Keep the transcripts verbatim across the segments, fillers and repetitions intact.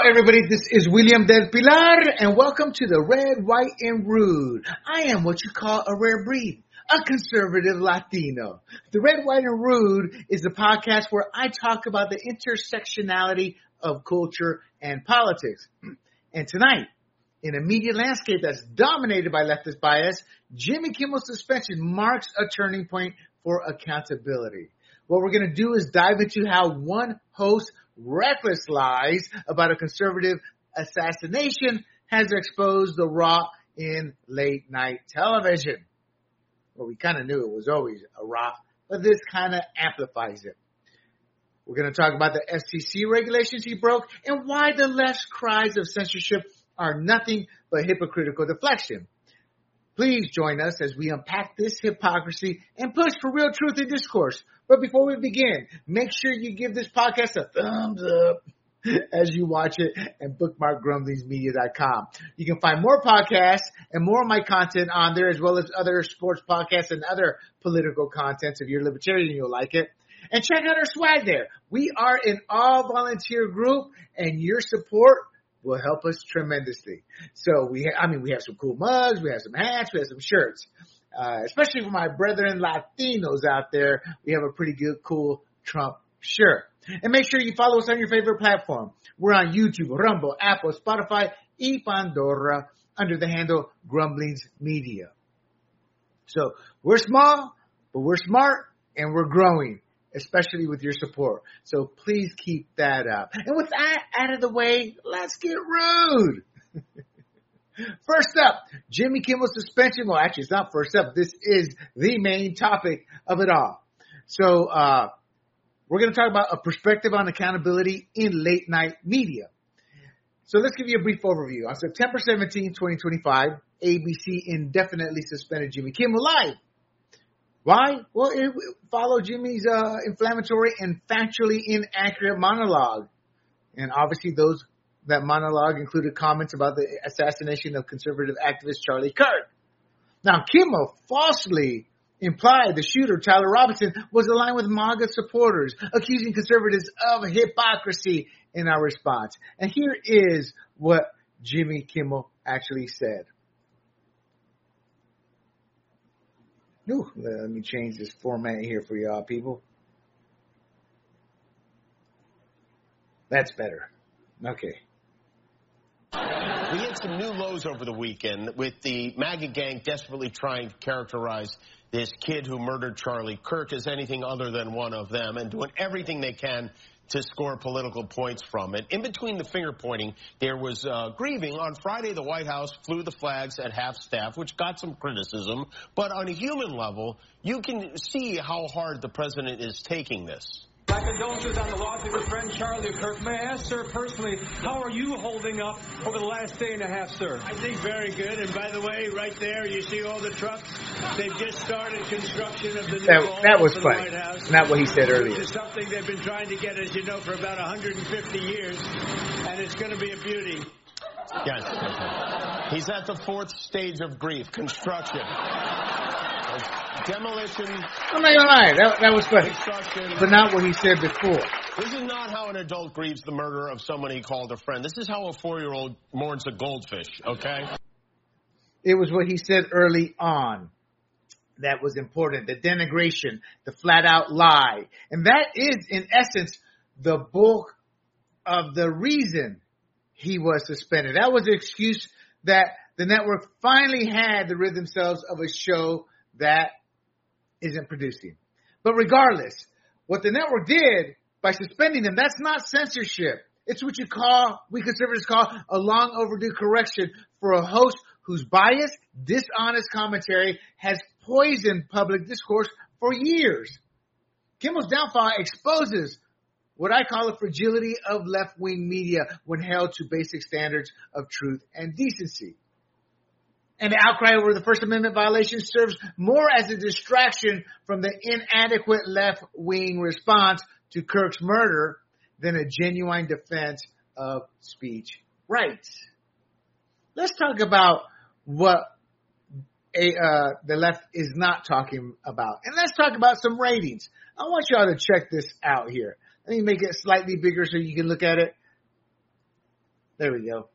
everybody, this is William Del Pilar, and welcome to the Red, White, and Rude. I am what you call a rare breed, a conservative Latino. The Red, White, and Rude is a podcast where I talk about the intersectionality of culture and politics. And tonight, in a media landscape that's dominated by leftist bias, Jimmy Kimmel's suspension marks a turning point for accountability. What we're going to do is dive into how one host reckless lies about a conservative assassination has exposed the rot in late night television. Well, we kind of knew it was always a rot, but this kind of amplifies it. We're going to talk about the F C C regulations he broke and why the left's cries of censorship are nothing but hypocritical deflection. Please join us as we unpack this hypocrisy and push for real truth in discourse. But before we begin, make sure you give this podcast a thumbs up as you watch it and bookmark grumblings media dot com. You can find more podcasts and more of my content on there, as well as other sports podcasts and other political content. If you're libertarian, you'll like it. And check out our swag there. We are an all-volunteer group, and your support will help us tremendously. So we, ha- I mean, we have some cool mugs, we have some hats, we have some shirts. Uh, especially for my brethren Latinos out there, we have a pretty good, cool Trump shirt. And make sure you follow us on your favorite platform. We're on YouTube, Rumble, Apple, Spotify, and Pandora under the handle Grumblings Media. So we're small, but we're smart and we're growing, especially with your support. So please keep that up. And with that out of the way, let's get rude. First up, Jimmy Kimmel's suspension. Well, actually, it's not first up. This is the main topic of it all. So uh, we're going to talk about a perspective on accountability in late night media. So let's give you a brief overview. On September seventeenth, twenty twenty-five, A B C indefinitely suspended Jimmy Kimmel live. Why? Well, it followed Jimmy's uh, inflammatory and factually inaccurate monologue. And obviously those that monologue included comments about the assassination of conservative activist Charlie Kirk. Now, Kimmel falsely implied the shooter, Tyler Robinson, was aligned with MAGA supporters, accusing conservatives of hypocrisy in our response. And here is what Jimmy Kimmel actually said. Ooh, let me change this format here for y'all people. That's better. Okay. We hit some new lows over the weekend with the MAGA gang desperately trying to characterize this kid who murdered Charlie Kirk as anything other than one of them and doing everything they can to score political points from it. In between the finger pointing, there was uh, grieving. On Friday, the White House flew the flags at half staff, which got some criticism. But on a human level, you can see how hard the president is taking this. My condolences on the loss of your friend Charlie Kirk. May I ask, sir, personally, how are you holding up over the last day and a half, sir? I think very good. And by the way, right there, you see all the trucks? They've just started construction of the new That, that was for funny. the White House. Not what he said earlier. Which is something they've been trying to get, as you know, for about one hundred fifty years. And it's going to be a beauty. Yes. He's at the fourth stage of grief, construction. Demolition. I'm not gonna lie, that, that was funny, but not what he said before. This is not how an adult grieves the murder of someone he called a friend. This is how a four-year-old mourns a goldfish, okay? It was what he said early on that was important, the denigration, the flat-out lie. And that is, in essence, the bulk of the reason he was suspended. That was the excuse that the network finally had to rid themselves of a show that isn't producing. But regardless, what the network did by suspending them, that's not censorship. It's what you call, we conservatives call, a long overdue correction for a host whose biased, dishonest commentary has poisoned public discourse for years. Kimmel's downfall exposes what I call the fragility of left-wing media when held to basic standards of truth and decency. And the outcry over the First Amendment violation serves more as a distraction from the inadequate left-wing response to Kirk's murder than a genuine defense of speech rights. Let's talk about what a, uh, the left is not talking about. And let's talk about some ratings. I want y'all to check this out here. Let me make it slightly bigger so you can look at it. There we go.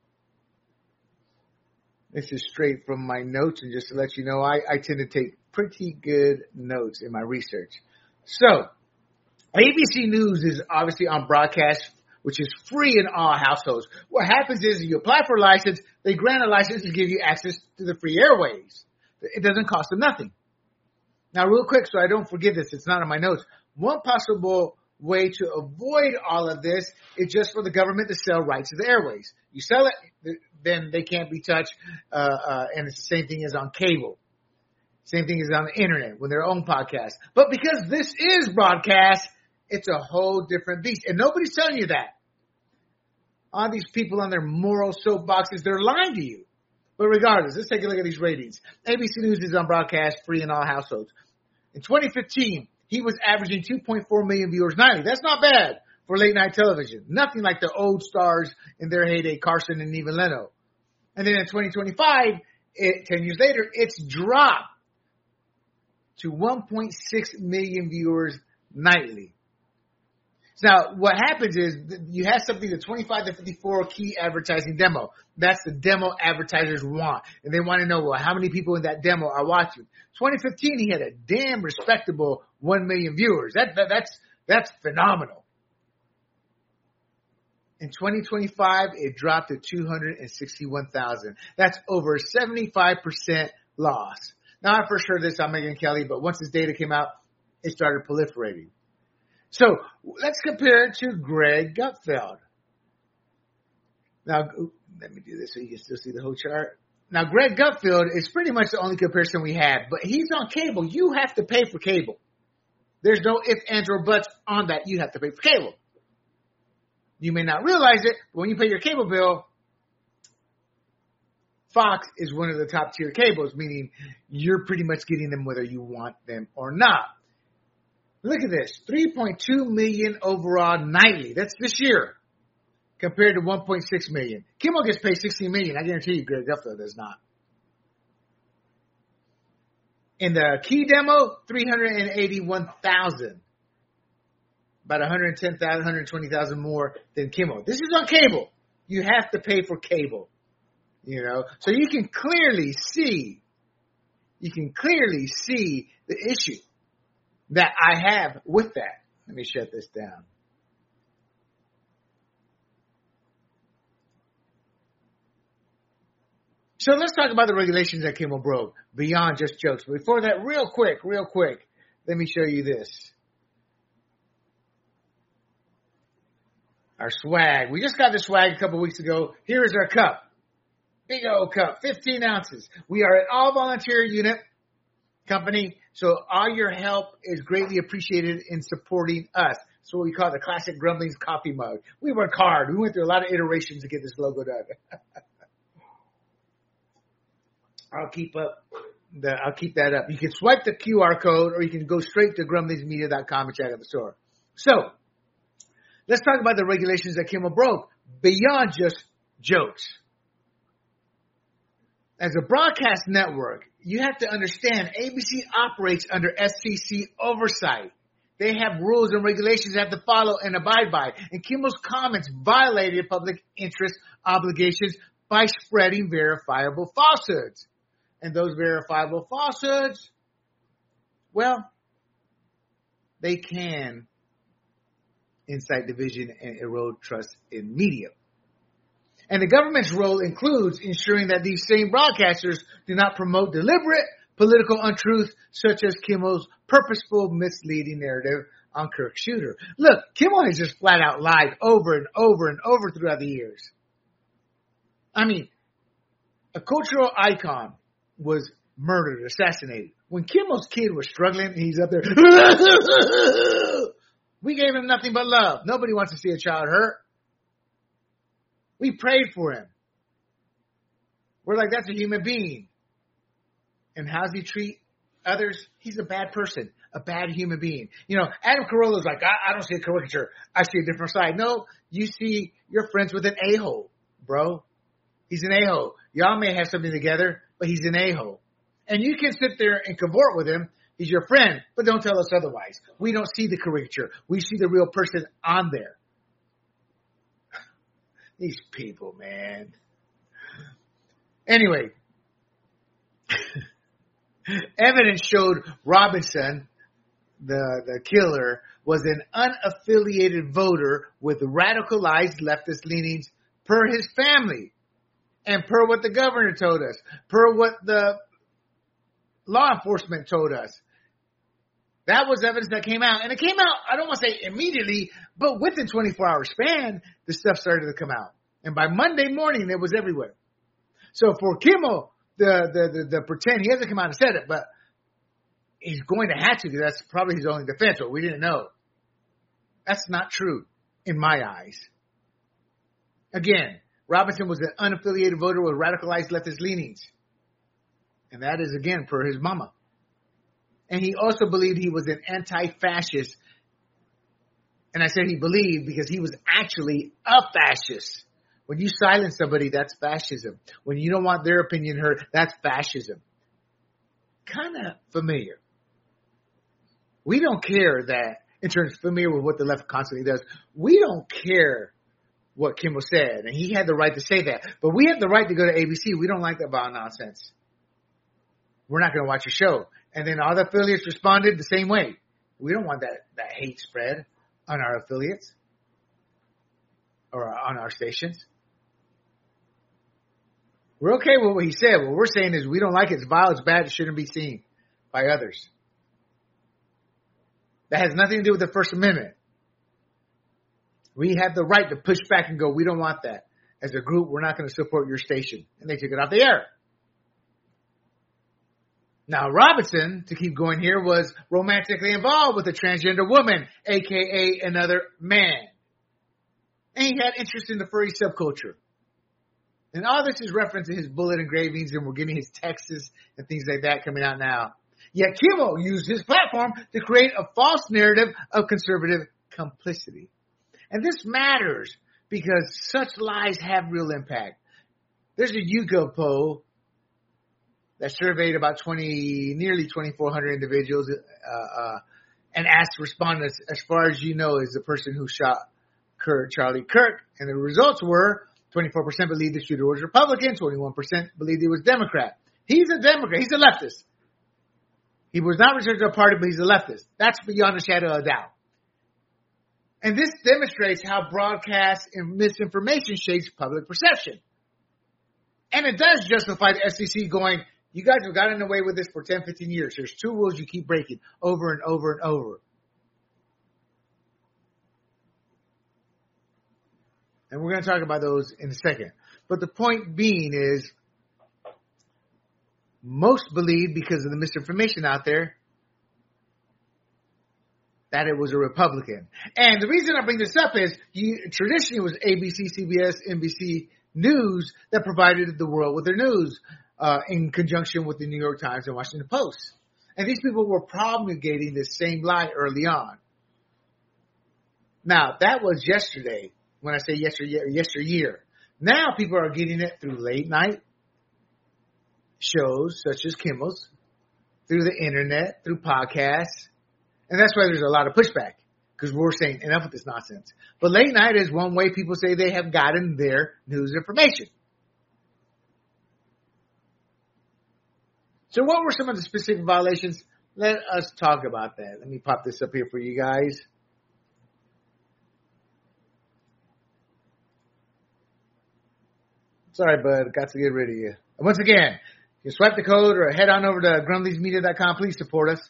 This is straight from my notes, and just to let you know, I, I tend to take pretty good notes in my research. So, A B C News is obviously on broadcast, which is free in all households. What happens is you apply for a license, they grant a license to give you access to the free airways. It doesn't cost them nothing. Now, real quick, so I don't forget this, it's not in my notes. One possible way to avoid all of this is just for the government to sell rights to the airways. You sell it, then they can't be touched, uh, uh, and it's the same thing as on cable. Same thing as on the internet with their own podcast. But because this is broadcast, it's a whole different beast. And nobody's telling you that. All these people on their moral soapboxes, they're lying to you. But regardless, let's take a look at these ratings. A B C News is on broadcast, free in all households. In twenty fifteen, he was averaging two point four million viewers nightly. That's not bad for late night television. Nothing like the old stars in their heyday, Carson and Eva Leno. And then in twenty twenty-five, it, ten years later, it's dropped to one point six million viewers nightly. Now, what happens is you have something, the twenty-five to fifty-four key advertising demo. That's the demo advertisers want. And they want to know, well, how many people in that demo are watching. twenty fifteen, he had a damn respectable one million viewers. That, that That's that's phenomenal. In twenty twenty-five, it dropped to two hundred sixty-one thousand. That's over seventy-five percent loss. Now, I first heard this on Megyn Kelly, but once this data came out, it started proliferating. So let's compare it to Greg Gutfeld. Now, let me do this so you can still see the whole chart. Now, Greg Gutfeld is pretty much the only comparison we have, but he's on cable. You have to pay for cable. There's no ifs, ands, or buts on that. You have to pay for cable. You may not realize it, but when you pay your cable bill, Fox is one of the top tier cables, meaning you're pretty much getting them whether you want them or not. Look at this, three point two million overall nightly. That's this year compared to one point six million. Kimmel gets paid sixteen million. I guarantee you Greg Gutfeld does not. In the key demo, three hundred eighty-one thousand. About one hundred ten thousand, one hundred twenty thousand more than Kimmel. This is on cable. You have to pay for cable. You know, so you can clearly see, you can clearly see the issue that I have with that. Let me shut this down. So let's talk about the regulations that Kimmel broke beyond just jokes. But before that, real quick, real quick, let me show you this. Our swag. We just got this swag a couple weeks ago. Here is our cup. Big old cup, fifteen ounces. We are an all-volunteer unit company, so all your help is greatly appreciated in supporting us. That's what we call the classic Grumblings coffee mug. We work hard. We went through a lot of iterations to get this logo done. I'll keep up the, I'll keep that up. You can swipe the Q R code, or you can go straight to grumblings media dot com and check out the store. So, let's talk about the regulations that Kimmel broke beyond just jokes. As a broadcast network, you have to understand A B C operates under F C C oversight. They have rules and regulations they have to follow and abide by. And Kimmel's comments violated public interest obligations by spreading verifiable falsehoods. And those verifiable falsehoods, well, they can incite division and erode trust in media. And the government's role includes ensuring that these same broadcasters do not promote deliberate political untruth, such as Kimmel's purposeful misleading narrative on Kirk Shooter. Look, Kimmel has just flat out lied over and over and over throughout the years. I mean, a cultural icon was murdered, assassinated. When Kimmel's kid was struggling, and he's up there, we gave him nothing but love. Nobody wants to see a child hurt. We prayed for him. We're like, that's a human being. And how does he treat others? He's a bad person, a bad human being. You know, Adam Carolla's like, I, I don't see a caricature. I see a different side. No, you see, you're friends with an a-hole, bro. He's an a-hole. Y'all may have something together, but he's an a-hole. And you can sit there and cavort with him. He's your friend, but don't tell us otherwise. We don't see the caricature. We see the real person on there. These people, man. Anyway, evidence showed Robinson, the, the killer, was an unaffiliated voter with radicalized leftist leanings per his family and per what the governor told us, per what the law enforcement told us. That was evidence that came out. And it came out, I don't want to say immediately, but within twenty-four hour span, the stuff started to come out. And by Monday morning, it was everywhere. So for Kimmel, the, the, the, the pretend, he hasn't come out and said it, but he's going to have to because that's probably his only defense, but we didn't know. That's not true in my eyes. Again, Robinson was an unaffiliated voter with radicalized leftist leanings. And that is, again, per his mama. And he also believed he was an anti-fascist. And I said he believed because he was actually a fascist. When you silence somebody, that's fascism. When you don't want their opinion heard, that's fascism. Kind of familiar. We don't care that, in terms of familiar with what the left constantly does, we don't care what Kimmel said. And he had the right to say that. But we have the right to go to A B C. We don't like that vile nonsense. We're not going to watch your show. And then all the affiliates responded the same way. We don't want that, that hate spread on our affiliates or on our stations. We're okay with what he said. What we're saying is we don't like it. It's vile. It's bad. It shouldn't be seen by others. That has nothing to do with the First Amendment. We have the right to push back and go, we don't want that. As a group, we're not going to support your station. And they took it off the air. Now, Robinson, to keep going here, was romantically involved with a transgender woman, a k a another man. And he had interest in the furry subculture. And all this is reference to his bullet engravings, and we're getting his texts and things like that coming out now. Yet Kimmel used his platform to create a false narrative of conservative complicity. And this matters because such lies have real impact. There's a YouGov poll that surveyed about twenty, nearly twenty-four hundred individuals uh, uh, and asked respondents, as far as you know, is the person who shot Kurt, Charlie Kirk. And the results were twenty-four percent believed the shooter was Republican, twenty-one percent believed he was Democrat. He's a Democrat. He's a leftist. He was not reserved to a party, but he's a leftist. That's beyond a shadow of a doubt. And this demonstrates how broadcast and misinformation shapes public perception. And it does justify the F C C going, you guys have gotten away with this for ten, fifteen years. There's two rules you keep breaking over and over and over. And we're going to talk about those in a second. But the point being is, most believe, because of the misinformation out there, that it was a Republican. And the reason I bring this up is, you, traditionally it was A B C, C B S, N B C News that provided the world with their news uh, in conjunction with the New York Times and Washington Post. And these people were promulgating this same lie early on. Now, that was yesterday. When I say yesteryear, yesteryear. Now people are getting it through late night shows such as Kimmel's, through the internet, through podcasts. And that's why there's a lot of pushback, because we're saying enough with this nonsense. But late night is one way people say they have gotten their news information. So what were some of the specific violations? Let us talk about that. Let me pop this up here for you guys. Sorry, bud. Got to get rid of you. And once again, you swipe the code or head on over to grumblies media dot com. Please support us.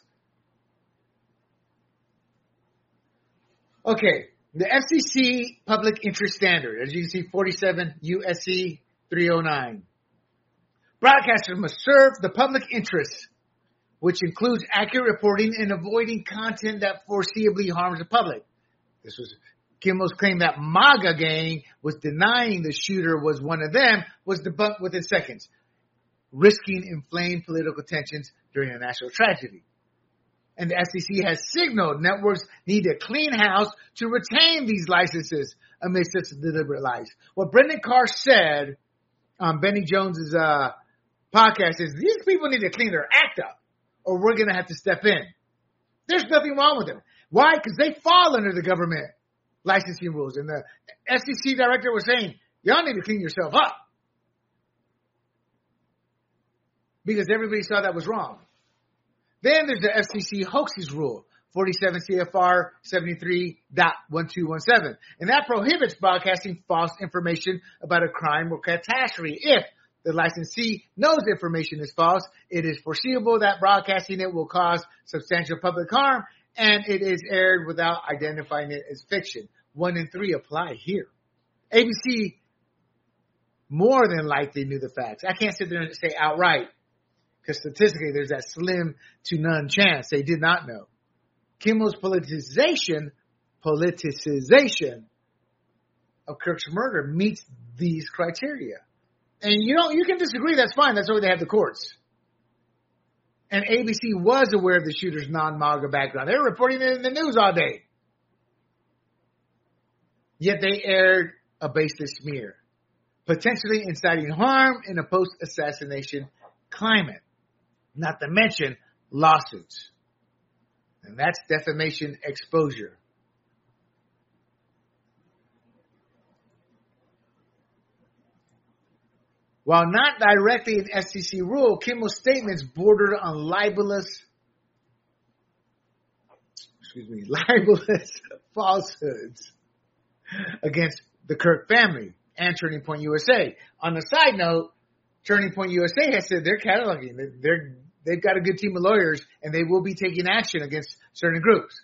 Okay. The F C C Public Interest Standard, as you can see, forty-seven U S C three oh nine. Broadcasters must serve the public interest, which includes accurate reporting and avoiding content that foreseeably harms the public. This was Kimmel's claim that MAGA gang was denying the shooter was one of them was debunked within seconds, risking inflamed political tensions during a national tragedy. And the F C C has signaled networks need a clean house to retain these licenses amidst such deliberate lies. What Brendan Carr said on Benny Jones's uh, podcast is these people need to clean their act up, or we're going to have to step in. There's nothing wrong with them. Why? Because they fall under the government licensing rules. And the F C C director was saying, Y'all need to clean yourself up. Because everybody saw that was wrong. Then there's the F C C hoaxes rule, forty-seven C F R seventy-three point twelve seventeen. And that prohibits broadcasting false information about a crime or catastrophe. If the licensee knows information is false, it is foreseeable that broadcasting it will cause substantial public harm, and it is aired without identifying it as fiction. One and three apply here. A B C more than likely knew the facts. I can't sit there and say outright, because statistically there's that slim to none chance they did not know. Kimmel's politicization, politicization of Kirk's murder meets these criteria. And you know, you can disagree, that's fine. That's why they have the courts. And A B C was aware of the shooter's non-MAGA background. They were reporting it in the news all day. Yet they aired a baseless smear, potentially inciting harm in a post-assassination climate, not to mention lawsuits. And that's defamation exposure. While not directly an F C C rule, Kimmel's statements bordered on libelous, excuse me, libelous falsehoods against the Kirk family and Turning Point U S A. On a side note, Turning Point U S A has said they're cataloging, they're, they're, they've got a good team of lawyers, and they will be taking action against certain groups.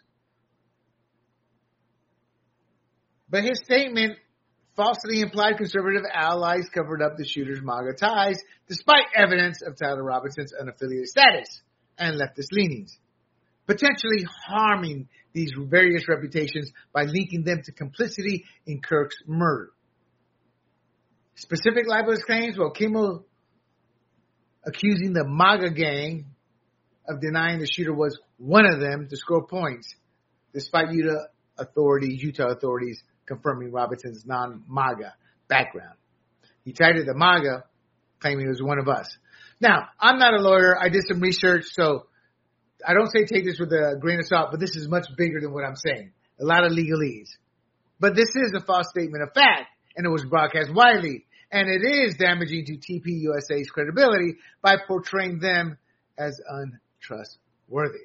But his statement falsely implied conservative allies covered up the shooter's MAGA ties, despite evidence of Tyler Robinson's unaffiliated status and leftist leanings, potentially harming these various reputations by linking them to complicity in Kirk's murder. Specific libelous claims, well, Kimmel accusing the MAGA gang of denying the shooter was one of them to score points, despite Utah authorities, Utah authorities confirming Robinson's non-MAGA background. He cited the MAGA, claiming he was one of us. Now, I'm not a lawyer. I did some research, so I don't say take this with a grain of salt, but this is much bigger than what I'm saying. A lot of legalese. But this is a false statement of fact, and it was broadcast widely. And it is damaging to T P U S A's credibility by portraying them as untrustworthy.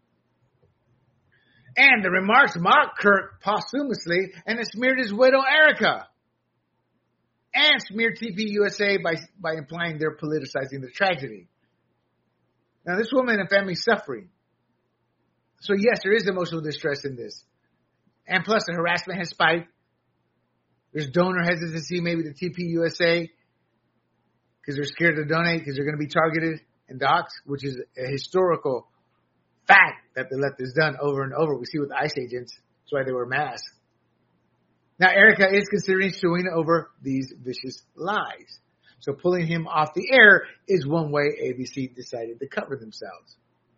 And the remarks mocked Kirk posthumously and it smeared his widow, Erica. And smeared T P U S A by, by implying they're politicizing the tragedy. Now, this woman and family suffering. So, yes, there is emotional distress in this. And plus, the harassment has spiked. There's donor hesitancy, maybe to T P U S A, because they're scared to donate because they're going to be targeted and doxxed, which is a historical fact that the left has done over and over. We see with ICE agents. That's why they wear masks. Now, Erica is considering suing over these vicious lies. So pulling him off the air is one way A B C decided to cover themselves.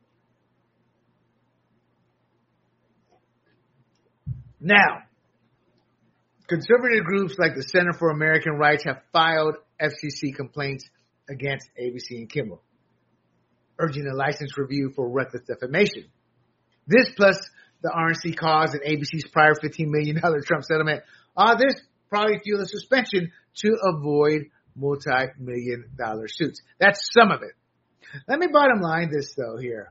Now, conservative groups like the Center for American Rights have filed F C C complaints against A B C and Kimmel, urging a license review for reckless defamation. This plus the R N C cause and A B C's prior fifteen million dollars Trump settlement, all this probably fueled a suspension to avoid multi-million dollar suits. That's some of it. Let me bottom line this, though, here.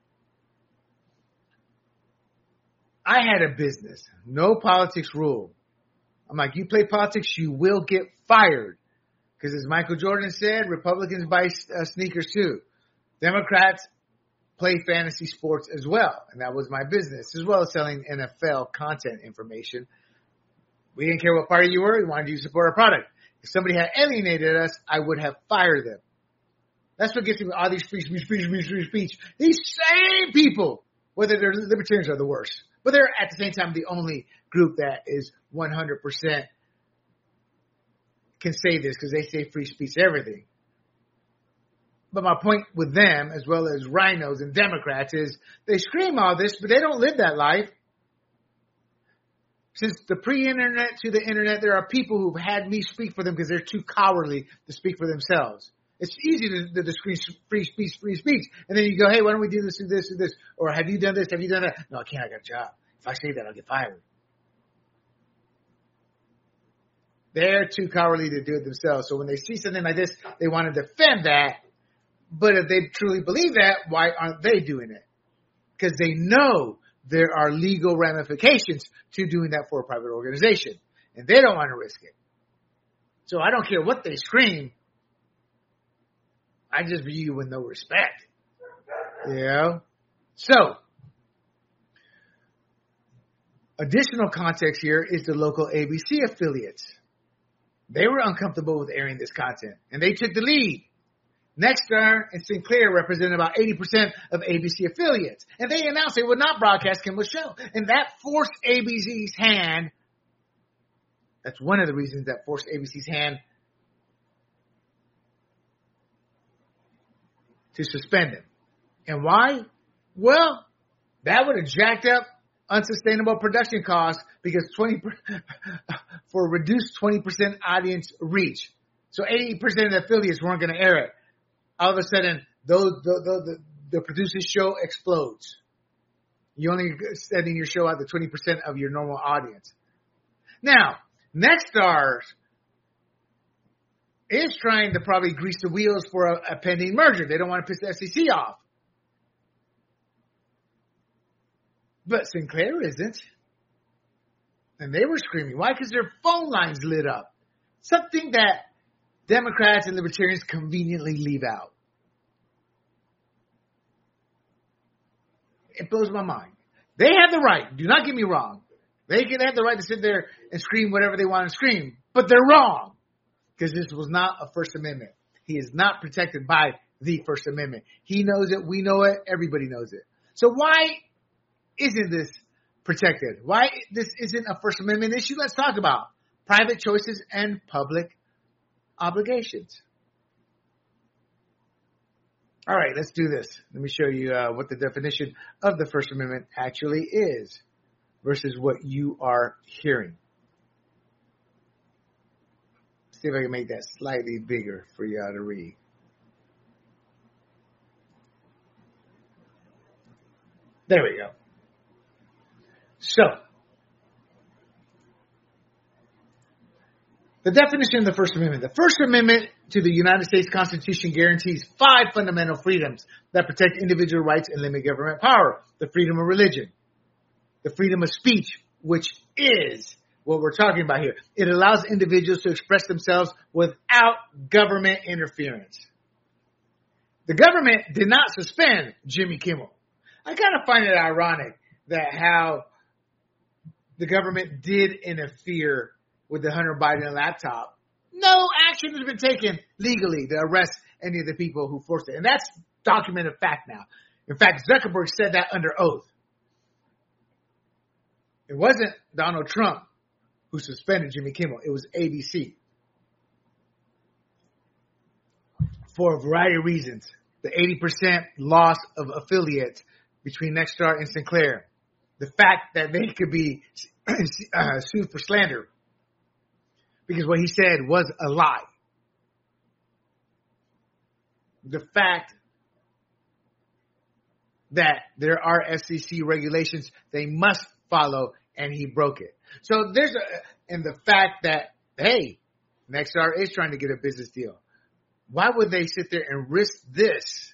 I had a business. No politics rule. I'm like, you play politics, you will get fired. Because as Michael Jordan said, Republicans buy uh, sneakers too. Democrats play fantasy sports as well. And that was my business, as well as selling N F L content information. We didn't care what party you were. We wanted you to support our product. If somebody had alienated us, I would have fired them. That's what gets me with all these free speech, free speech, free speech. These same people, whether they're libertarians, are the worst. But they're at the same time the only group that is one hundred percent can say this because they say free speech everything. But my point with them, as well as rhinos and Democrats, is they scream all this, but they don't live that life. Since the pre-internet to the internet, there are people who've had me speak for them because they're too cowardly to speak for themselves. It's easy to, to scream free speech, free speech. And then you go, hey, why don't we do this, do this, do this? Or have you done this? Have you done that? No, I can't. I got a job. If I say that, I'll get fired. They're too cowardly to do it themselves. So when they see something like this, they want to defend that. But if they truly believe that, why aren't they doing it? Because they know there are legal ramifications to doing that for a private organization. And they don't want to risk it. So I don't care what they scream. I just view you with no respect. You know? So, additional context here is the local A B C affiliates. They were uncomfortable with airing this content, and they took the lead. Nexstar and Sinclair represent about eighty percent of A B C affiliates, and they announced they would not broadcast Kimball's show. And that forced A B C's hand. That's one of the reasons that forced A B C's hand to suspend him. And why? Well, that would have jacked up unsustainable production costs because twenty for reduced twenty percent audience reach. So eighty percent of the affiliates weren't going to air it. All of a sudden, those, the, the, the, the producer's show explodes. You're only sending your show out to twenty percent of your normal audience. Now, Nexstar is trying to probably grease the wheels for a, a pending merger. They don't want to piss the F C C off. But Sinclair isn't. And they were screaming. Why? Because their phone lines lit up. Something that Democrats and Libertarians conveniently leave out. It blows my mind. They have the right. Do not get me wrong. They can have the right to sit there and scream whatever they want to scream. But they're wrong. Because this was not a First Amendment. He is not protected by the First Amendment. He knows it. We know it. Everybody knows it. So why isn't this protected? Why this isn't a First Amendment issue? Let's talk about private choices and public obligations. All right, let's do this. Let me show you uh, what the definition of the First Amendment actually is versus what you are hearing. See if I can make that slightly bigger for y'all to read. There we go. So, the definition of the First Amendment. The First Amendment to the United States Constitution guarantees five fundamental freedoms that protect individual rights and limit government power. The freedom of religion, the freedom of speech, which is what we're talking about here. It allows individuals to express themselves without government interference. The government did not suspend Jimmy Kimmel. I kind of find it ironic that how the government did interfere with the Hunter Biden laptop. No action has been taken legally to arrest any of the people who forced it. And that's documented fact now. In fact, Zuckerberg said that under oath. It wasn't Donald Trump who suspended Jimmy Kimmel. It was A B C. For a variety of reasons. The eighty percent loss of affiliates between Nexstar and Sinclair. The fact that they could be uh, sued for slander. Because what he said was a lie. The fact that there are F C C regulations they must follow, and he broke it. So there's a, and the fact that, hey, Nexstar is trying to get a business deal. Why would they sit there and risk this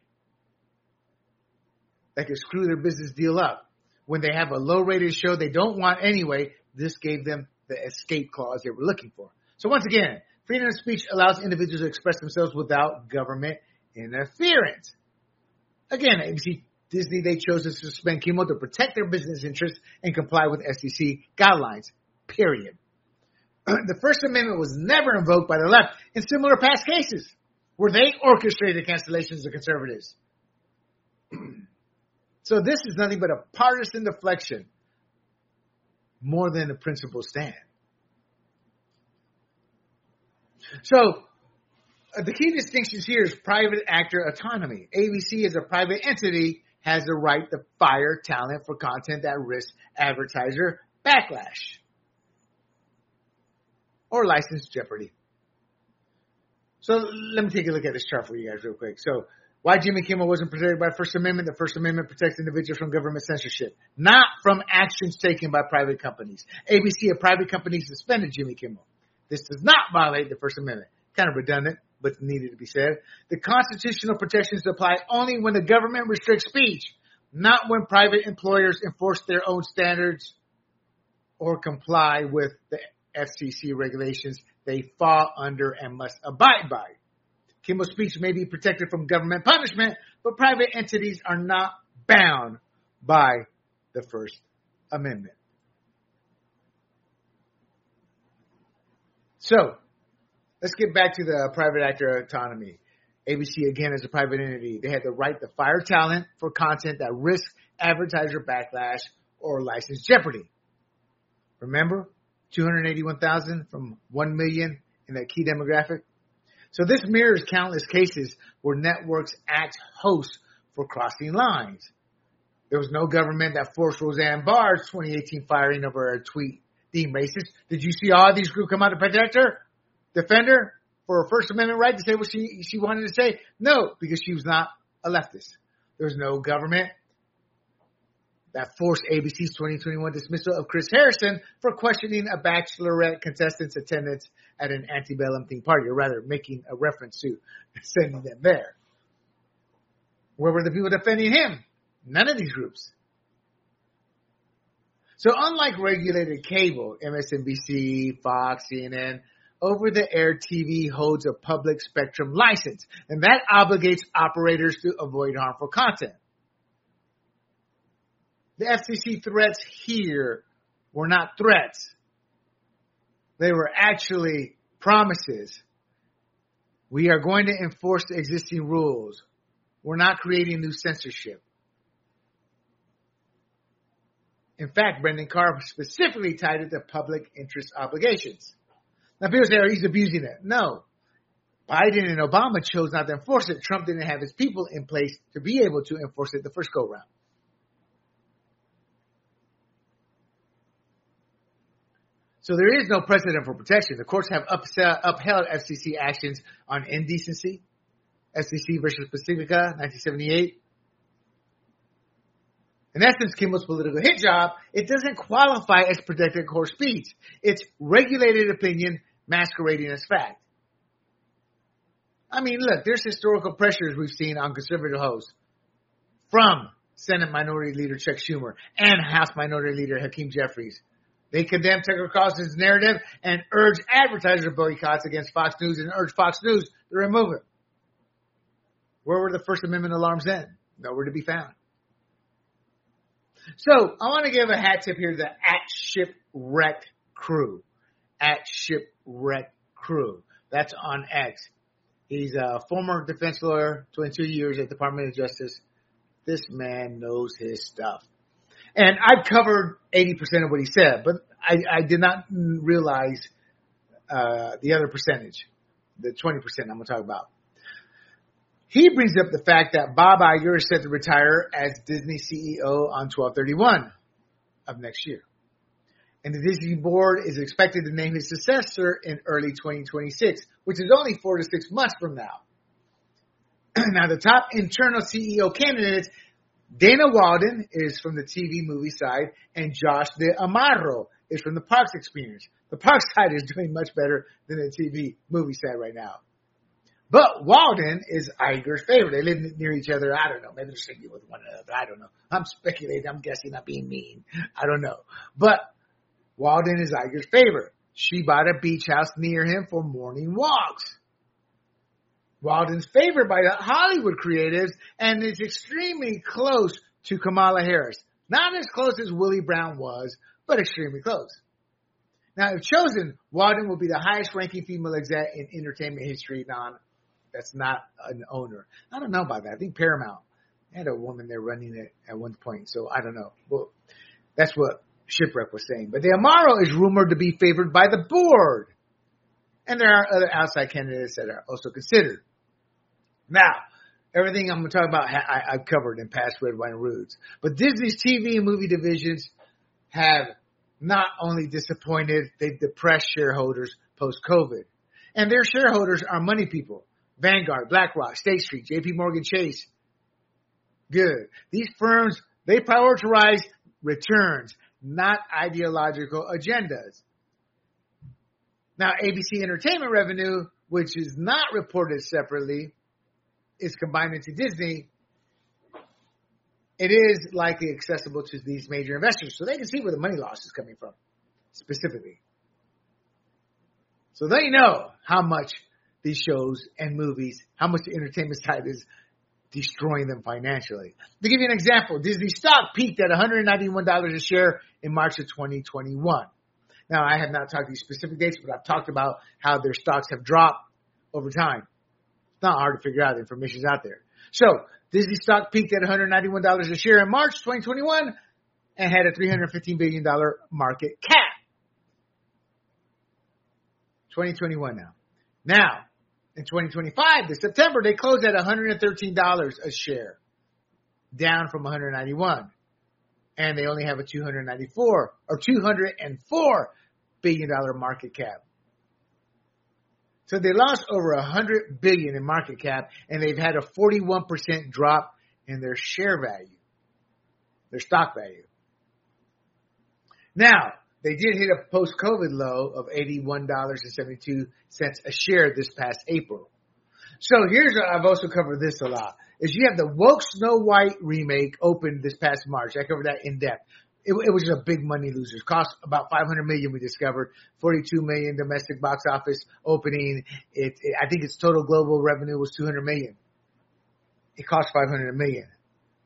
that could screw their business deal up when they have a low-rated show they don't want anyway? This gave them the escape clause they were looking for. So once again, freedom of speech allows individuals to express themselves without government interference. Again, A B C, Disney, they chose to suspend Kimmel to protect their business interests and comply with F C C guidelines, period. The First Amendment was never invoked by the left in similar past cases where they orchestrated cancellations of conservatives. So this is nothing but a partisan deflection more than a principled stand. So uh, the key distinctions here is private actor autonomy. A B C as a private entity has the right to fire talent for content that risks advertiser backlash or license jeopardy. So let me take a look at this chart for you guys real quick. So why Jimmy Kimmel wasn't protected by the First Amendment? The First Amendment protects individuals from government censorship, not from actions taken by private companies. A B C, a private company, suspended Jimmy Kimmel. This does not violate the First Amendment. Kind of redundant, but needed to be said. The constitutional protections apply only when the government restricts speech, not when private employers enforce their own standards or comply with the F C C regulations they fall under and must abide by. Kimmel's speech may be protected from government punishment, but private entities are not bound by the First Amendment. So, let's get back to the private actor autonomy. A B C, again, is a private entity. They had the right to fire talent for content that risks advertiser backlash or license jeopardy. Remember, two hundred eighty-one thousand from one million in that key demographic? So this mirrors countless cases where networks act hosts for crossing lines. There was no government that forced Roseanne Barr's twenty eighteen firing over a tweet deemed racist. Did you see all these groups come out to protect her? Defend her for her First Amendment right to say what she, she wanted to say? No, because she was not a leftist. There was no government that forced A B C's twenty twenty-one dismissal of Chris Harrison for questioning a bachelorette contestant's attendance at an antebellum themed party, or rather making a reference to sending them there. Where were the people defending him? None of these groups. So unlike regulated cable, M S N B C, Fox, C N N, over-the-air T V holds a public spectrum license, and that obligates operators to avoid harmful content. The F C C threats here were not threats. They were actually promises. We are going to enforce the existing rules. We're not creating new censorship. In fact, Brendan Carr specifically tied it to public interest obligations. Now, people say, oh, he's abusing it. No. Biden and Obama chose not to enforce it. Trump didn't have his people in place to be able to enforce it the first go-round. So there is no precedent for protection. The courts have upsell, upheld F C C actions on indecency, F C C versus Pacifica, nineteen seventy-eight. In essence, Kimmel's political hit job, it doesn't qualify as protected core speech. It's regulated opinion masquerading as fact. I mean, look, there's historical pressures we've seen on conservative hosts from Senate Minority Leader Chuck Schumer and House Minority Leader Hakeem Jeffries. They condemn Tucker Carlson's narrative and urge advertiser boycotts against Fox News and urge Fox News to remove it. Where were the First Amendment alarms then? Nowhere to be found. So I want to give a hat tip here to the at Shipwreck Crew. At Shipwreck Crew. That's on X. He's a former defense lawyer, twenty-two years at the Department of Justice. This man knows his stuff. And I've covered eighty percent of what he said, but I, I did not realize uh, the other percentage, the twenty percent I'm going to talk about. He brings up the fact that Bob Iger is set to retire as Disney C E O on twelve thirty-one of next year. And the Disney board is expected to name his successor in early twenty twenty-six, which is only four to six months from now. Now, the top internal C E O candidates, Dana Walden is from the T V movie side, and Josh D'Amaro is from the Parks experience. The Parks side is doing much better than the T V movie side right now. But Walden is Iger's favorite. They live near each other. I don't know. Maybe they're singing with one another. I don't know. I'm speculating. I'm guessing. I'm being mean. I don't know. But Walden is Iger's favorite. She bought a beach house near him for morning walks. Walden's favored by the Hollywood creatives and is extremely close to Kamala Harris. Not as close as Willie Brown was, but extremely close. Now, if chosen, Walden will be the highest-ranking female exec in entertainment history. Non, that's not an owner. I don't know about that. I think Paramount had a woman there running it at one point, so I don't know. Well, that's what Shipwreck was saying. But D'Amaro is rumored to be favored by the board. And there are other outside candidates that are also considered. Now, everything I'm going to talk about, I, I've covered in past Red, White, and Rudes. But Disney's T V and movie divisions have not only disappointed, they've depressed shareholders post-COVID. And their shareholders are money people. Vanguard, BlackRock, State Street, J P Morgan Chase. Good. These firms, they prioritize returns, not ideological agendas. Now, A B C Entertainment revenue, which is not reported separately, is combined into Disney. It is likely accessible to these major investors, so they can see where the money loss is coming from, specifically. So they know how much these shows and movies, how much the entertainment side is destroying them financially. To give you an example, Disney stock peaked at one hundred ninety-one dollars a share in March of twenty twenty-one. Now, I have not talked these specific dates, but I've talked about how their stocks have dropped over time. It's not hard to figure out. The information's out there. So, Disney stock peaked at one hundred ninety-one dollars a share in March twenty twenty-one and had a three hundred fifteen billion dollars market cap. twenty twenty-one now. Now, in twenty twenty-five, this September, they closed at one hundred thirteen dollars a share, down from one hundred ninety-one dollars. And they only have a two hundred ninety-four or two hundred four billion dollars market cap. So they lost over one hundred billion dollars in market cap, and they've had a forty-one percent drop in their share value, their stock value. Now, they did hit a post-COVID low of eighty-one dollars and seventy-two cents a share this past April. So here's, I've also covered this a lot, is you have the woke Snow White remake opened this past March. I covered that in depth. It, it was a big money loser. It cost about five hundred million dollars, we discovered, forty-two million dollars domestic box office opening. It, it, I think its total global revenue was two hundred million dollars. It cost five hundred million dollars.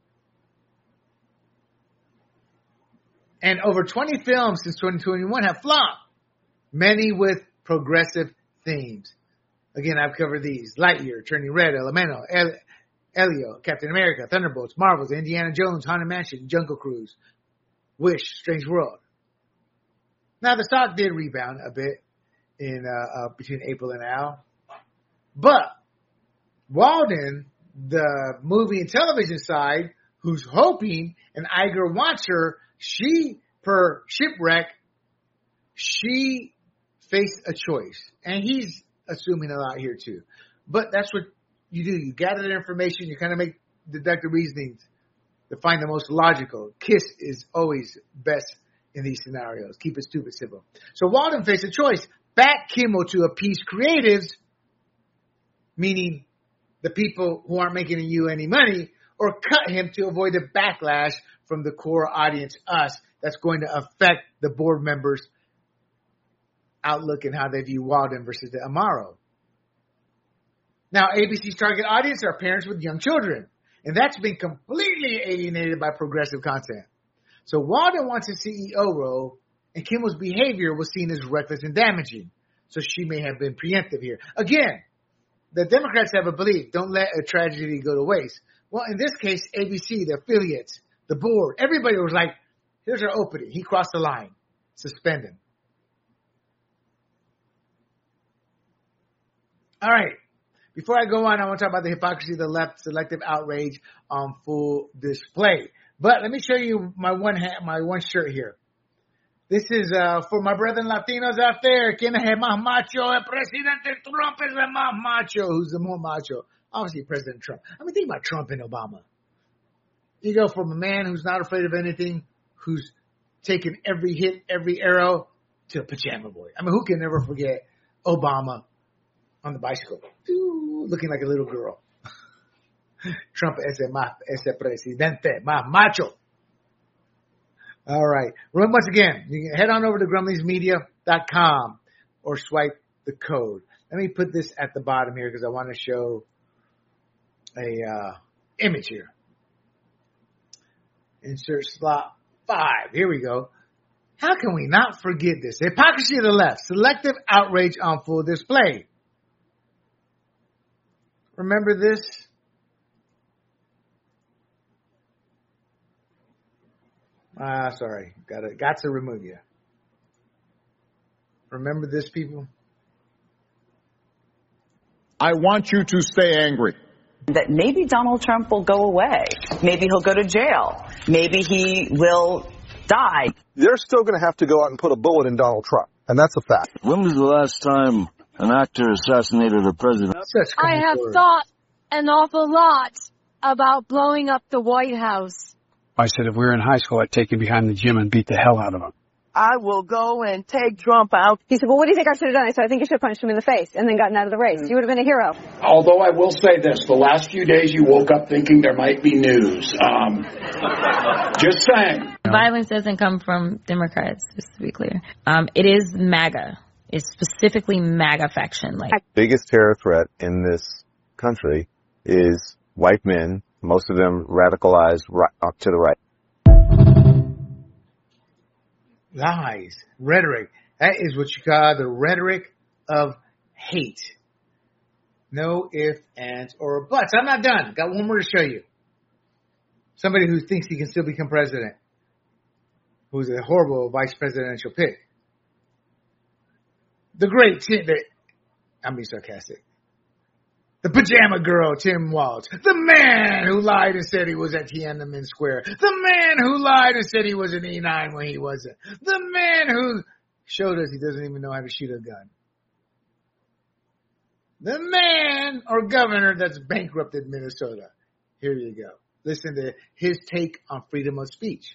And over twenty films since twenty twenty-one have flopped, many with progressive themes. Again, I've covered these: Lightyear, Turning Red, Elemental, El- Elio, Captain America, Thunderbolts, Marvels, Indiana Jones, Haunted Mansion, Jungle Cruise, Wish, Strange World. Now, the stock did rebound a bit in uh, uh, between April and now, but Walden, the movie and television side, who's hoping, and Iger wants her, she, per Shipwreck, she faced a choice. And he's assuming a lot here too. But that's what you do. You gather the information, you kind of make deductive reasonings to find the most logical. KISS is always best in these scenarios. Keep it stupid simple. So Walden faced a choice. Back Kimmel to appease creatives, meaning the people who aren't making you any money, or cut him to avoid the backlash from the core audience, us, that's going to affect the board members' outlook and how they view Walden versus the Amaro. Now, A B C's target audience are parents with young children, and that's been completely alienated by progressive content. So Walden wants a C E O role, and Kimmel's behavior was seen as reckless and damaging. So she may have been preemptive here. Again, the Democrats have a belief, don't let a tragedy go to waste. Well, in this case, A B C, the affiliates, the board, everybody was like, here's our opening. He crossed the line. Suspend him. All right. Before I go on, I want to talk about the hypocrisy of the left, selective outrage on full display. But let me show you my one hat, my one shirt here. This is uh, for my brethren Latinos out there. ¿Quién es el más macho? El presidente Trump es el más macho. Who's the more macho? Obviously, President Trump. I mean, think about Trump and Obama. You go from a man who's not afraid of anything, who's taken every hit, every arrow, to a pajama boy. I mean, who can never forget Obama on the bicycle, Ooh, looking like a little girl. Trump es el más, es el presidente más macho. All right. Once again, you can head on over to grumblings media dot com or swipe the code. Let me put this at the bottom here because I want to show a uh, image here. Insert slot five. Here we go. How can we not forget this? The hypocrisy of the left. Selective outrage on full display. Remember this? Ah, sorry. Got to, got to remove you. Remember this, people? I want you to stay angry. That maybe Donald Trump will go away. Maybe he'll go to jail. Maybe he will die. They're still going to have to go out and put a bullet in Donald Trump, and that's a fact. When was the last time an actor assassinated a president? I have forward. thought an awful lot about blowing up the White House. I said if we were in high school, I'd take you behind the gym and beat the hell out of him. I will go and take Trump out. He said, well, what do you think I should have done? I said, I think you should have punched him in the face and then gotten out of the race. You would have been a hero. Although I will say this, the last few days you woke up thinking there might be news. Um, just saying. Violence doesn't come from Democrats, just to be clear. Um, it is MAGA. It's specifically MAGA faction. Like, biggest terror threat in this country is white men, most of them radicalized right, up to the right. Lies, rhetoric. That is what you call the rhetoric of hate. No ifs, ands, or buts. I'm not done. Got one more to show you. Somebody who thinks he can still become president, who's a horrible vice presidential pick. The great Tim, the, I'm being sarcastic. The pajama girl, Tim Walz. The man who lied and said he was at Tiananmen Square. The man who lied and said he was an E nine when he wasn't. The man who showed us he doesn't even know how to shoot a gun. The man or governor that's bankrupted Minnesota. Here you go. Listen to his take on freedom of speech.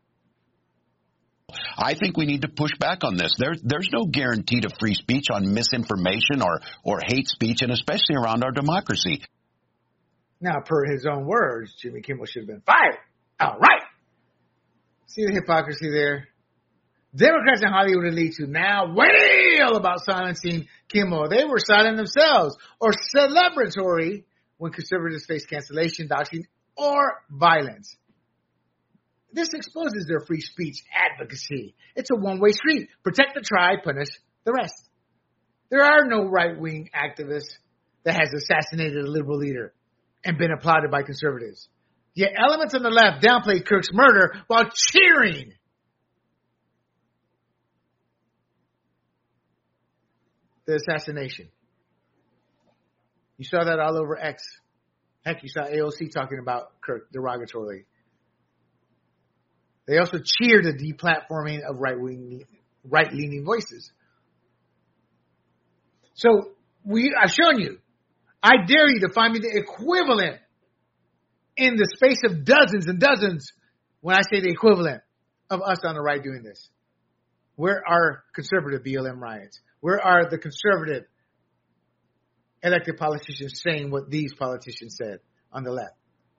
I think we need to push back on this. There, there's no guarantee to free speech on misinformation or, or hate speech, and especially around our democracy. Now, per his own words, Jimmy Kimmel should have been fired. All right. See the hypocrisy there? Democrats in Hollywood are lead to now wail about silencing Kimmel. They were silent themselves or celebratory when conservatives face cancellation, doxing, or violence. This exposes their free speech advocacy. It's a one-way street. Protect the tribe, punish the rest. There are no right-wing activists that has assassinated a liberal leader and been applauded by conservatives. Yet elements on the left downplayed Kirk's murder while cheering the assassination. You saw that all over X. Heck, you saw A O C talking about Kirk derogatorily. They also cheered the deplatforming of right-wing, right-leaning voices. So we, I've shown you. I dare you to find me the equivalent in the space of dozens and dozens. When I say the equivalent of us on the right doing this, where are conservative B L M riots? Where are the conservative elected politicians saying what these politicians said on the left?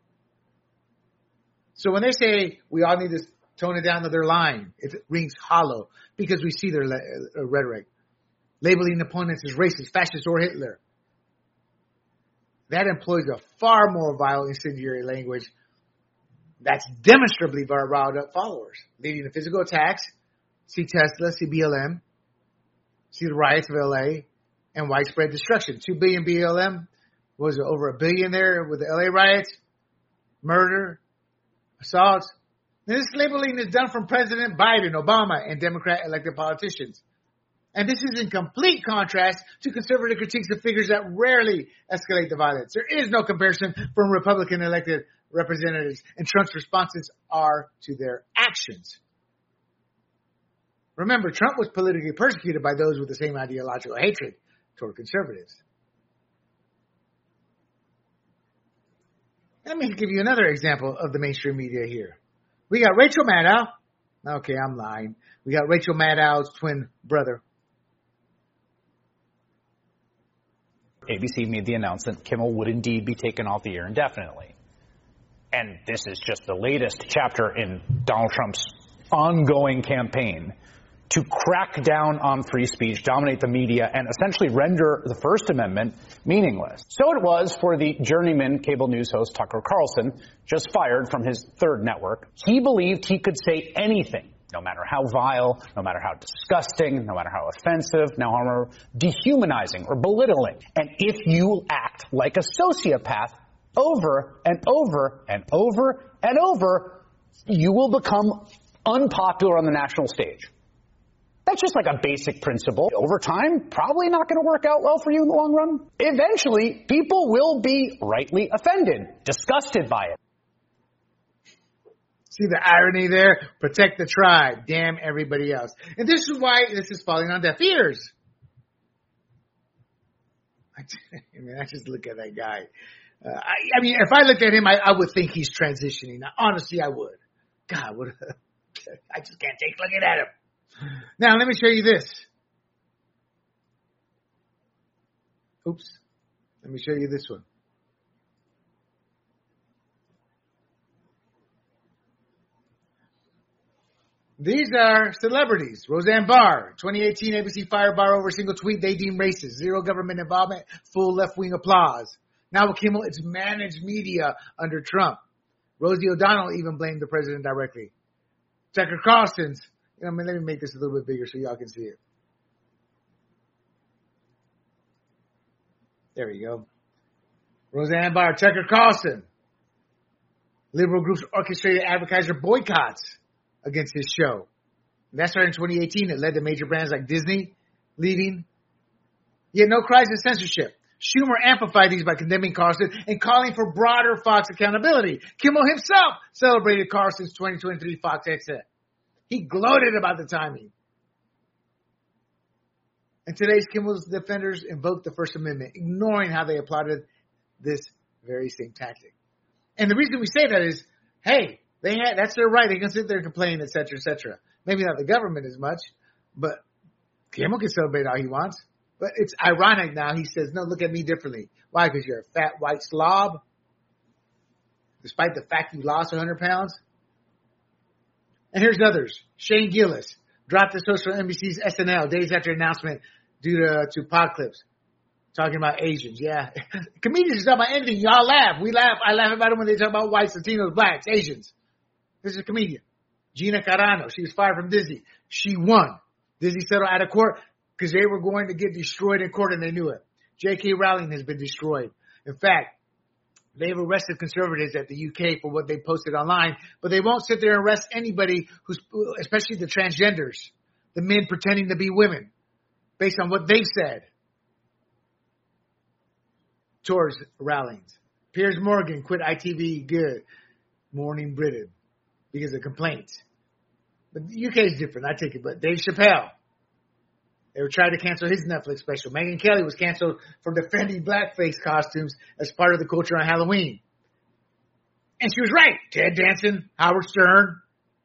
So when they say we all need to tone it down to their line, it rings hollow because we see their le- uh, rhetoric. Labeling opponents as racist, fascist, or Hitler. That employs a far more vile, incendiary language that's demonstrably riled up followers, leading to physical attacks. See Tesla, see B L M, see the riots of L A, and widespread destruction. Two billion B L M, was it over a billion there with the L A riots? Murder, assaults. Now, this labeling is done from President Biden, Obama, and Democrat elected politicians. And this is in complete contrast to conservative critiques of figures that rarely escalate the violence. There is no comparison from Republican elected representatives, and Trump's responses are to their actions. Remember, Trump was politically persecuted by those with the same ideological hatred toward conservatives. Let me give you another example of the mainstream media here. We got Rachel Maddow. Okay, I'm lying. We got Rachel Maddow's twin brother. A B C made the announcement Kimmel would indeed be taken off the air indefinitely. And this is just the latest chapter in Donald Trump's ongoing campaign to crack down on free speech, dominate the media, and essentially render the First Amendment meaningless. So it was for the journeyman cable news host Tucker Carlson, just fired from his third network. He believed he could say anything, no matter how vile, no matter how disgusting, no matter how offensive, no matter how dehumanizing or belittling. And if you act like a sociopath over and over and over and over, you will become unpopular on the national stage. That's just like a basic principle. Over time, probably not going to work out well for you in the long run. Eventually, people will be rightly offended, disgusted by it. See the irony there? Protect the tribe. Damn everybody else. And this is why this is falling on deaf ears. I mean, I just look at that guy. Uh, I, I mean, if I looked at him, I, I would think he's transitioning. Now, honestly, I would. God, what a, I just can't take looking at him. Now, let me show you this. Oops. Let me show you this one. These are celebrities. Roseanne Barr, twenty eighteen A B C fired Barr over a single tweet they deem racist. Zero government involvement, full left-wing applause. Now with Kimmel, it's managed media under Trump. Rosie O'Donnell even blamed the president directly. Tucker Carlson's, you know, I mean, let me make this a little bit bigger so y'all can see it. There we go. Roseanne Barr, Tucker Carlson. Liberal groups orchestrated advertiser boycotts against his show. And that started in twenty eighteen. It led to major brands like Disney leaving. Yet no cries of censorship. Schumer amplified these by condemning Carlson and calling for broader Fox accountability. Kimmel himself celebrated Carlson's twenty twenty-three Fox exit. He gloated about the timing. And today's Kimmel's defenders invoked the First Amendment, ignoring how they applauded this very same tactic. And the reason we say that is, hey, they had, that's their right. They can sit there and complain, et cetera, et cetera. Maybe not the government as much, but Kimmel can celebrate all he wants. But it's ironic now. He says, no, look at me differently. Why? Because you're a fat white slob, despite the fact you lost one hundred pounds. And here's others. Shane Gillis dropped the social N B C's S N L days after announcement due to, to pod clips talking about Asians. Yeah. Comedians talk about anything. Y'all laugh. We laugh. I laugh about it when they talk about whites, Latinos, blacks, Asians. This is a comedian. Gina Carano. She was fired from Disney. She won. Disney settled out of court because they were going to get destroyed in court and they knew it. J K Rowling has been destroyed. In fact, they've arrested conservatives at the U K for what they posted online, but they won't sit there and arrest anybody who's, especially the transgenders, the men pretending to be women, based on what they've said towards Rowlings. Piers Morgan quit I T V Good Morning Britain because of complaints. But the U K is different, I take it. But Dave Chappelle, they were trying to cancel his Netflix special. Megyn Kelly was canceled for defending blackface costumes as part of the culture on Halloween. And she was right. Ted Danson, Howard Stern,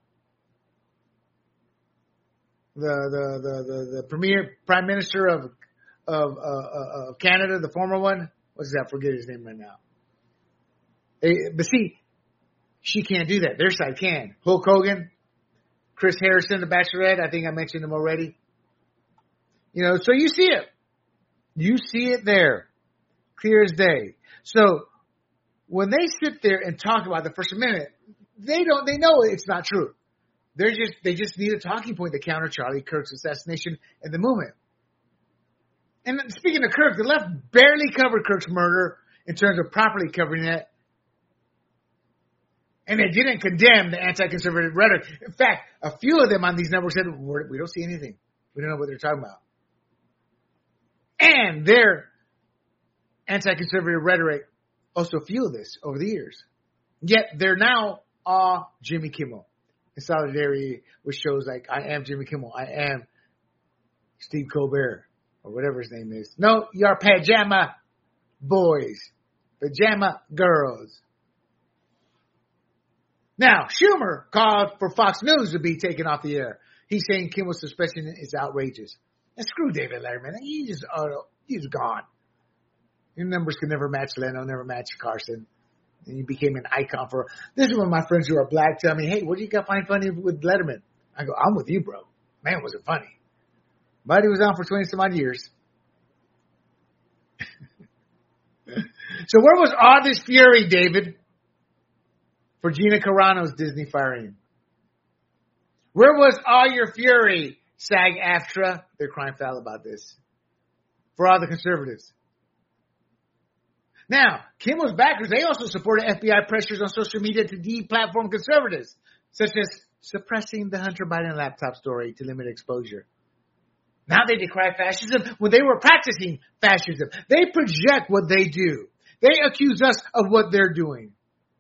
the the the the, the premier prime minister of of, uh, of Canada, the former one. What's that? I forget his name right now. They, but see, she can't do that. Their side can. Hulk Hogan, Chris Harrison, the Bachelorette. I think I mentioned him already. You know, so you see it. You see it there. Clear as day. So when they sit there and talk about the First Amendment, they don't, they know it's not true. They're just, they just need a talking point to counter Charlie Kirk's assassination and the movement. And speaking of Kirk, the left barely covered Kirk's murder in terms of properly covering it. And they didn't condemn the anti-conservative rhetoric. In fact, a few of them on these networks said, we don't see anything. We don't know what they're talking about. And their anti-conservative rhetoric also fueled this over the years. Yet they're now all Jimmy Kimmel in solidarity with shows like I Am Jimmy Kimmel, I Am Steve Colbert, or whatever his name is. No, you're pajama boys, pajama girls. Now, Schumer called for Fox News to be taken off the air. He's saying Kimmel's suspension is outrageous. And screw David Letterman. He just, oh, he's gone. Your numbers can never match Leno, never match Carson. And you became an icon for, this is when my friends who are black tell me, hey, what do you got find funny with Letterman? I go, I'm with you, bro. Man, was it funny. But he was on for twenty some odd years. So where was all this fury, David, for Gina Carano's Disney firing? Where was all your fury, SAG-AFTRA? They're crying foul about this. For all the conservatives. Now, Kimmel's backers, they also supported F B I pressures on social media to de-platform conservatives, such as suppressing the Hunter Biden laptop story to limit exposure. Now they decry fascism when they were practicing fascism. They project what they do. They accuse us of what they're doing.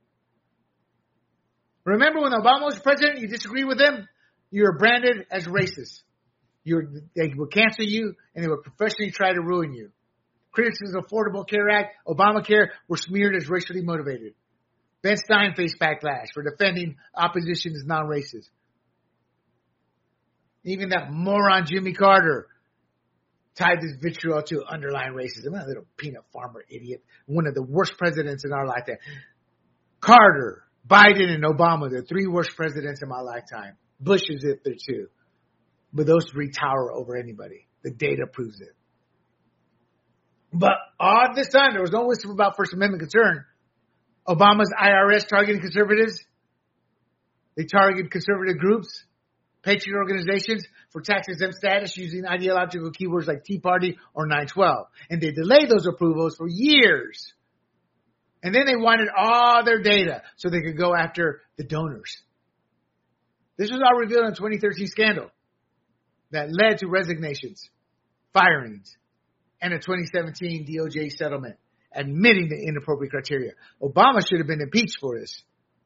Remember when Obama was president, you disagree with them? You were branded as racist. You're, they would cancel you, and they would professionally try to ruin you. Critics of the Affordable Care Act, Obamacare, were smeared as racially motivated. Ben Stein faced backlash for defending opposition as non-racist. Even that moron Jimmy Carter tied this vitriol to underlying racism. That little peanut farmer idiot. One of the worst presidents in our lifetime. Carter, Biden, and Obama, the three worst presidents in my lifetime. Bush is it there too. But those three tower over anybody. The data proves it. But all this time, there was no whisper about First Amendment concern. Obama's I R S targeting conservatives. They targeted conservative groups, patriot organizations for tax-exempt status using ideological keywords like Tea Party or nine twelve. And they delayed those approvals for years. And then they wanted all their data so they could go after the donors. This was all revealed in the twenty thirteen scandal that led to resignations, firings, and a twenty seventeen D O J settlement admitting the inappropriate criteria. Obama should have been impeached for this.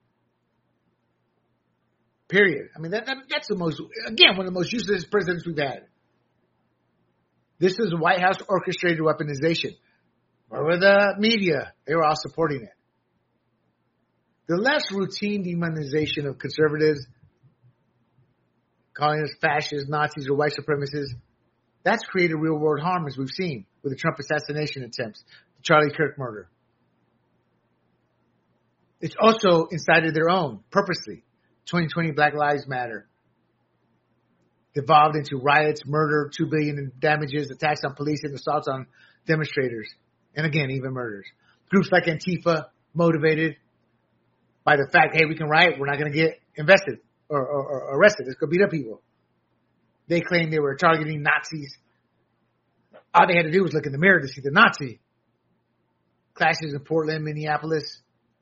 Period. I mean, that, that that's the most, again, one of the most useless presidents we've had. This is White House orchestrated weaponization. Where were the media? They were all supporting it. The less routine demonization of conservatives, calling us fascists, Nazis, or white supremacists, that's created real world harm, as we've seen with the Trump assassination attempts, the Charlie Kirk murder. It's also incited their own, purposely. twenty twenty Black Lives Matter devolved into riots, murder, two billion dollars in damages, attacks on police, and assaults on demonstrators. And again, even murders. Groups like Antifa, motivated by the fact, hey, we can riot, we're not going to get invested or, or, or arrested. Let's go beat up people. They claimed they were targeting Nazis. All they had to do was look in the mirror to see the Nazi. Clashes in Portland, Minneapolis.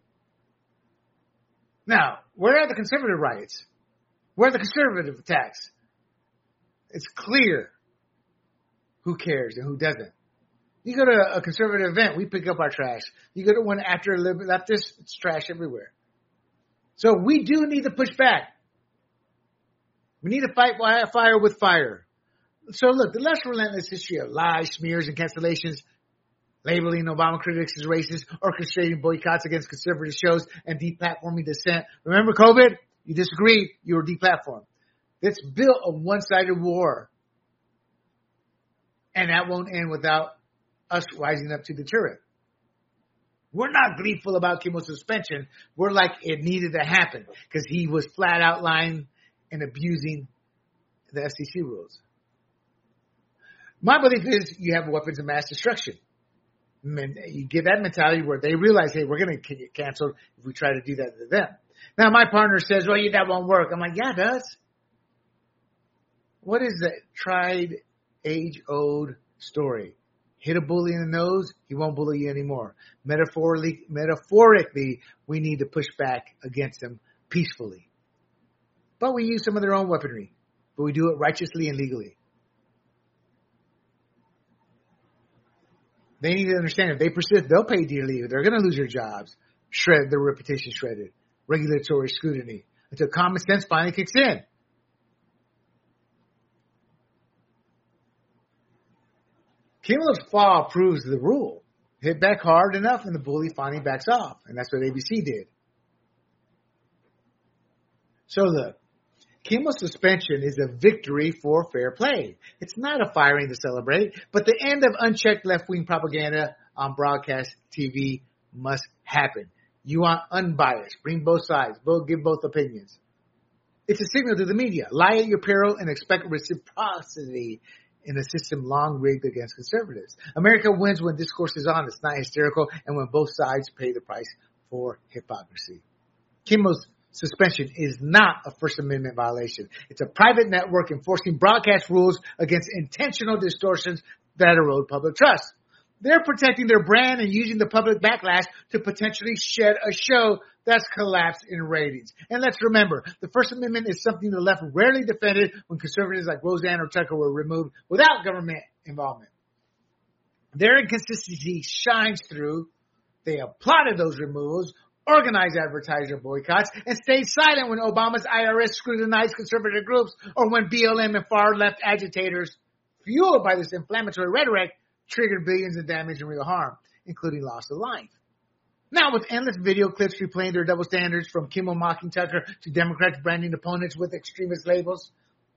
Now, where are the conservative riots? Where are the conservative attacks? It's clear who cares and who doesn't. You go to a conservative event, we pick up our trash. You go to one after a leftist, it's trash everywhere. So we do need to push back. We need to fight fire with fire. So look, the less relentless history of lies, smears, and cancellations, labeling Obama critics as racist, orchestrating boycotts against conservative shows, and deplatforming dissent. Remember COVID? You disagreed, you were deplatformed. It's built a one-sided war. And that won't end without us rising up to deter it. We're not gleeful about Kimmel's suspension. We're like, it needed to happen because he was flat out lying and abusing the F C C rules. My belief is you have weapons of mass destruction. You get that mentality where they realize, hey, we're going to get canceled if we try to do that to them. Now, my partner says, well, yeah, that won't work. I'm like, yeah, it does. What is that tried, age-old story? Hit a bully in the nose, he won't bully you anymore. Metaphorically, metaphorically, we need to push back against them peacefully. But we use some of their own weaponry. But we do it righteously and legally. They need to understand if they persist, they'll pay dearly. They're going to lose their jobs, shred their reputation shredded, regulatory scrutiny, until common sense finally kicks in. Kimmel's fall proves the rule. Hit back hard enough and the bully finally backs off. And that's what A B C did. So look, Kimmel's suspension is a victory for fair play. It's not a firing to celebrate, but the end of unchecked left-wing propaganda on broadcast T V must happen. You want unbiased. Bring both sides. Both give both opinions. It's a signal to the media. Lie at your peril and expect reciprocity in a system long rigged against conservatives. America wins when discourse is honest, not hysterical, and when both sides pay the price for hypocrisy. Kimmel's suspension is not a First Amendment violation. It's a private network enforcing broadcast rules against intentional distortions that erode public trust. They're protecting their brand and using the public backlash to potentially shed a show that's collapsed in ratings. And let's remember, the First Amendment is something the left rarely defended when conservatives like Roseanne or Tucker were removed without government involvement. Their inconsistency shines through. They applauded those removals, organized advertiser boycotts, and stayed silent when Obama's I R S scrutinized conservative groups or when B L M and far-left agitators, fueled by this inflammatory rhetoric, triggered billions in damage and real harm, including loss of life. Now, with endless video clips replaying their double standards, from Kimmel mocking Tucker to Democrats branding opponents with extremist labels,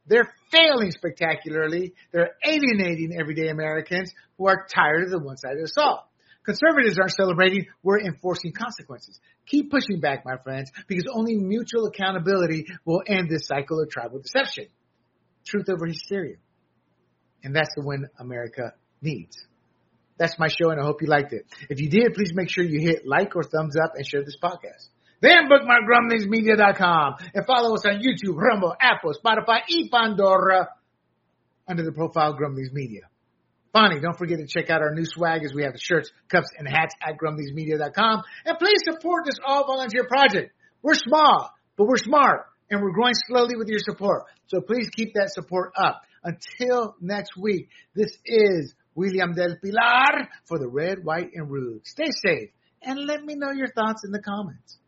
They're failing spectacularly. They're alienating everyday Americans who are tired of the one-sided assault. Conservatives aren't celebrating. We're enforcing consequences. Keep pushing back, my friends, because only mutual accountability will end this cycle of tribal deception. Truth over hysteria. And that's the win America needs. That's my show, and I hope you liked it. If you did, please make sure you hit like or thumbs up and share this podcast. Then bookmark grumblings media dot com and follow us on YouTube, Rumble, Apple, Spotify, and Pandora under the profile Grumblings Media. Finally, don't forget to check out our new swag as we have the shirts, cups, and hats at grumblings media dot com. And please support this all-volunteer project. We're small, but we're smart, and we're growing slowly with your support. So please keep that support up. Until next week, this is William Del Pilar for the Red, White, and Rude. Stay safe, and let me know your thoughts in the comments.